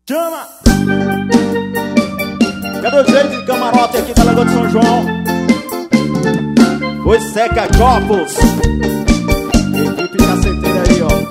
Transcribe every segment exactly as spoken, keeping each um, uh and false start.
Chama! Cadê o jeito de camarote aqui da Lagoa de São João? Foi Seca Copos. Equipe caceteira aí, ó.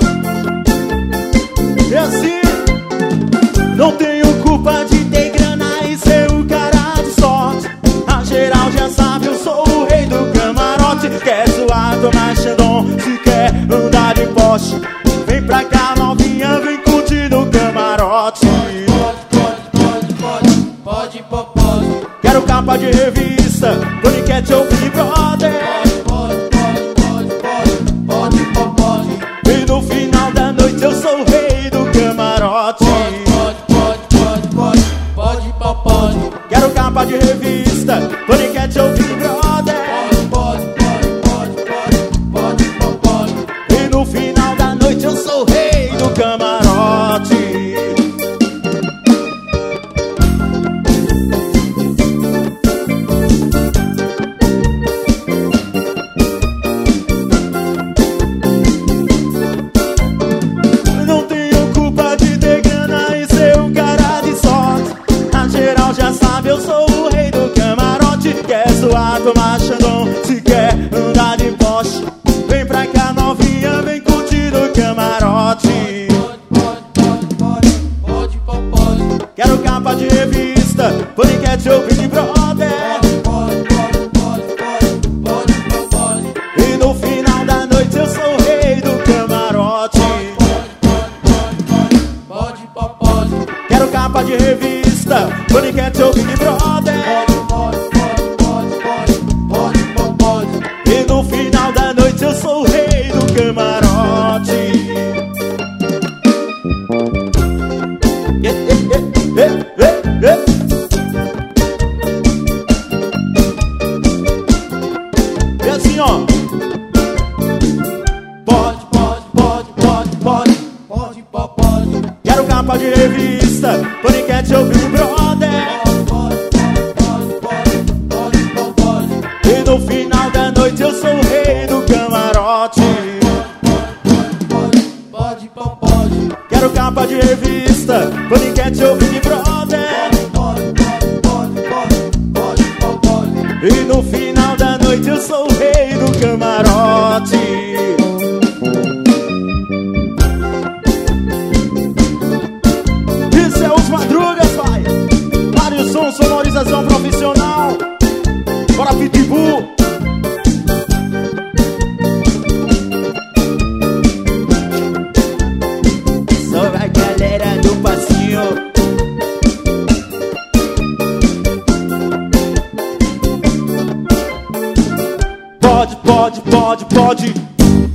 E assim, não tenho culpa de ter grana e ser o cara de sorte. A geral já sabe, eu sou o rei do camarote. Quer zoar, tomar Xandão, se quer andar de Porsche, vem pra cá novinha, vem curtir no camarote. Pode, pode, pode, pode, pode. Quero capa de revista, Paniquete ou Big Brother. Pode, pode, pode, pode, pode, pode. E no final da noite eu sou o rei do camarote. Pode, pode, pode, pode, pode, pode, pode. Quero capa de revista, Paniquete ou Big Brother. Pode, pode, pode, pode, pode, pode, pode. E no final da noite eu sou o rei do camarote. Não tenho culpa de ter grana e ser um cara de sorte. A geral já sabe, eu sou o rei do camarote. Quer zoar, tomar Xandão, se quer andar de Porsche, vem pra cá novinha, vem curtir no camarote. Pode, pode, pode, pode, pode, pode. Quero capa de revista, Paniquete ou Big Brother. Pode, pode, pode, pode, pode, pode, pode. E no final da noite eu sou o rei do camarote. Pode, pode, pode. Quero capa de revista, Paniquete ou Big Brother. Pode, pode, pode, pode, pode, pode, pode. E no final da noite eu sou o rei do camarote. Eh, eh, eh, eh, eh, eh. E assim, ó. Pode, pode, pode, pode, pode, pode, pode, pode. Quero capa de revista, Paniquete ou Big Brother. Pode, pode, pode, pode, pode, pode. E no final da noite eu sou o rei do camarote. Pode, pode, pode, pode. Quero capa de revista, Paniquete ou Big Brother. Pode, pode, pode, pode, pode, pode. E no final da noite eu sou o rei do camarote. Isso é os Madrugas, pai. Vários sons, sonorização profissional. Bora, Pitbull. Só vai galera do passinho. Pode, pode, pode, pode.